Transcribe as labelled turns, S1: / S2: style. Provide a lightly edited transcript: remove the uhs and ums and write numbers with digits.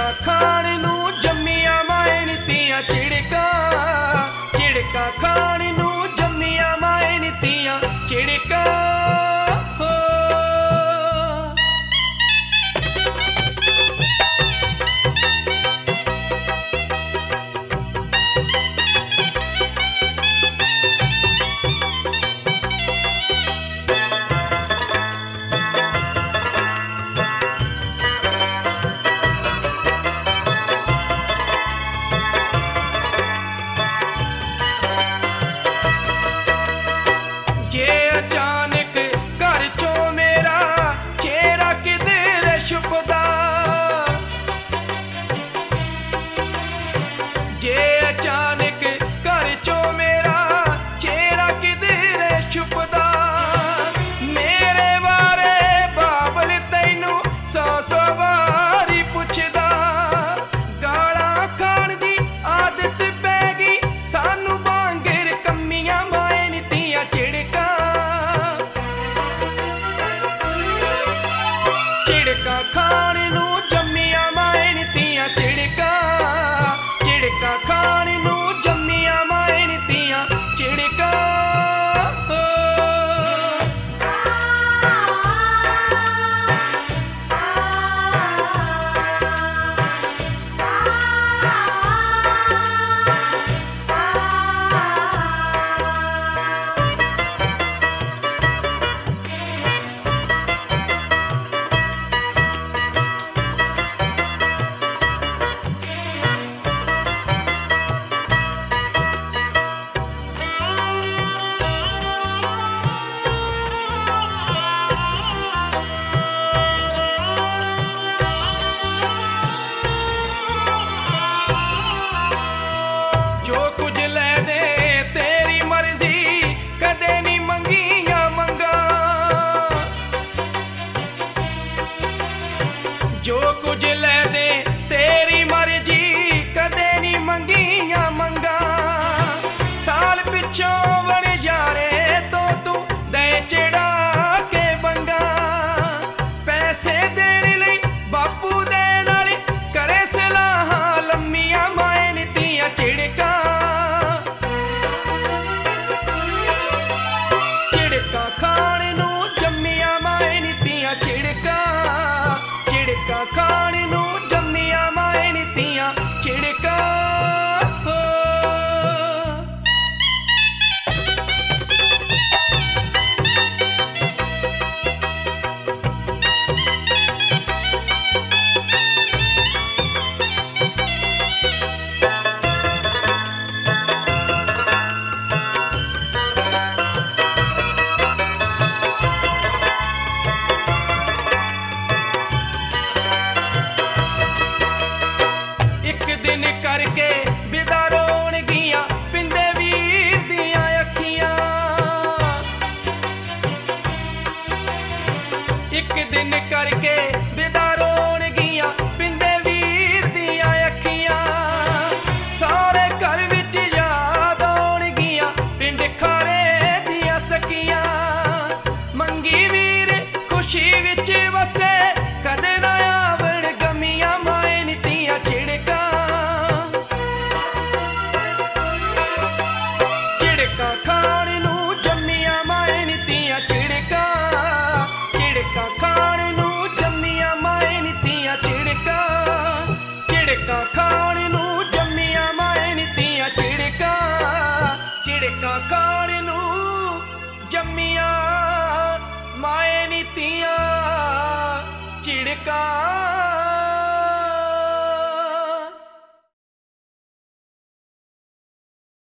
S1: ਝਿੜਕਾਂ ਖਾਣ ਨੂੰ ਜੰਮੀਆਂ ਮਾਏ ਨੀ ਧੀਆਂ ਝਿੜਕਾਂ ਖਾਣ ਨੂੰ ਜੰਮੀਆਂ ਮਾਏ ਨੀ ਧੀਆਂ ਝਿੜਕਾਂ ਹੋ। ਜੇ ਅਚਾਨਕ ਘਰ ਚੋਂ ਮੇਰਾ ਚਿਹਰਾ ਕਿਧਰੇ ਛੁਪਦਾ, ਜੇ ਅਚਾਨਕ ਘਰ ਚੋਂ ਮੇਰਾ ਚਿਹਰਾ ਕਿਧਰੇ ਛੁਪਦਾ, ਮੇਰੇ ਬਾਰੇ ਬਾਬਲ ਤੈਨੂੰ 100 ਵਾਰੀ ਪੁੱਛਦਾ। ਗਾਲਾਂ ਖਾਣ ਦੀ ਆਦਤ ਪੈ ਗਈ ਸਾਨੂੰ ਵਾਂਗਰ ਕੰਮੀਆਂ ਮਾਏ ਨੀ ਧੀਆਂ ਝਿੜਕਾਂ ਖਾਣ ਨੂੰ ਜੰਮੀਆਂ ਮਾਏ ਨੀ ਧੀਆਂ ਝਿੜਕਾਂ ਖਾਣ ਨੂੰ ਜੰਮੀਆਂ ਮਾਏ ਨੀ ਧੀਆਂ ਝਿੜਕਾਂ ਹੋ। ਜੋ ਕੁਝ ਲੈ ਦੇ ਤੇਰੀ ਮਰਜ਼ੀ ਕਦੇ ਨੀ ਮੰਗੀਆਂ ਮੰਗਾਂ, ਜੋ ਕੁਝ ਲੈ ਦੇ ਤੇਰੀ ਮਰਜ਼ੀ ਕਦੇ ਨੀ ਮੰਗੀਆਂ ਮੰਗਾਂ। ਸਾਲ ਪਿੱਛੋਂ ਬਣ ਯਾਰੇ ਤੋਂ ਤੂੰ ਦੇ ਚੜਾ ਕੇ ਬੰਗਾ, ਪੈਸੇ ਦੇਣ ਲਈ ਬਾਪੂ ਦੇ ਨਾਲ ਕਰੇ ਸਲਾਹਾਂ ਲੰਮੀਆਂ ਮਾਏ ਨੀ ਧੀਆਂ ਝਿੜਕਾਂ ਖਾਣ ਨੂੰ ਜੰਮੀਆਂ ਮਾਏ ਨੀ ਧੀਆਂ ਝਿੜਕਾਂ ਖਾਣ ਨੂੰ ਜੰਮੀਆਂ ਮਾਏ ਨੀ ਧੀਆਂ ਝਿੜਕਾਂ ਹੋ। ਇੱਕ ਦਿਨ ਕਰਕੇ ਵਿਦਾ ਰੋਣਗੀਆਂ ਪਿੰਦੇ ਵੀਰ ਦੀਆਂ ਅੱਖੀਆਂ, ਇੱਕ ਦਿਨ ਕਰਕੇ ਵਿਦਾ ਰੋਣਗੀਆਂ ਪਿੰਦੇ ਵੀਰ ਦੀਆਂ ਅੱਖੀਆਂ। ਸਾਰੇ ਘਰ ਵਿੱਚ ਯਾਦ ਆਉਣਗੀਆਂ ਪਿੰਡ ਖਾਰੇ ਦੀਆਂ ਸਕੀਆਂ। ਮੰਗੀ ਵੀਰ ਖੁਸ਼ੀ ਵਿੱਚ ਵਸੇ ਕਦੇ ਨਾ ਆਵਣ ਗਮੀਆਂ ਮਾਏ ਨੀ ਧੀਆਂ ਝਿੜਕਾਂ ਖਾਣ ਨੂੰ ਜੰਮੀਆਂ ਮਾਏ ਨੀ ਧੀਆਂ ਝਿੜਕਾਂ ਖਾਣ ਨੂੰ ਜੰਮੀਆਂ ਮਾਏ ਨੀ ਧੀਆਂ ਝਿੜਕਾਂ ਖਾਣ ਨੂੰ ਜੰਮੀਆਂ ਮਾਏ ਨੀ ਧੀਆਂ ਝਿੜਕਾਂ ਖਾਣ ਨੂੰ ਜੰਮੀਆਂ ਮਾਏ ਨੀ ਧੀਆਂ ਝਿੜਕਾਂ।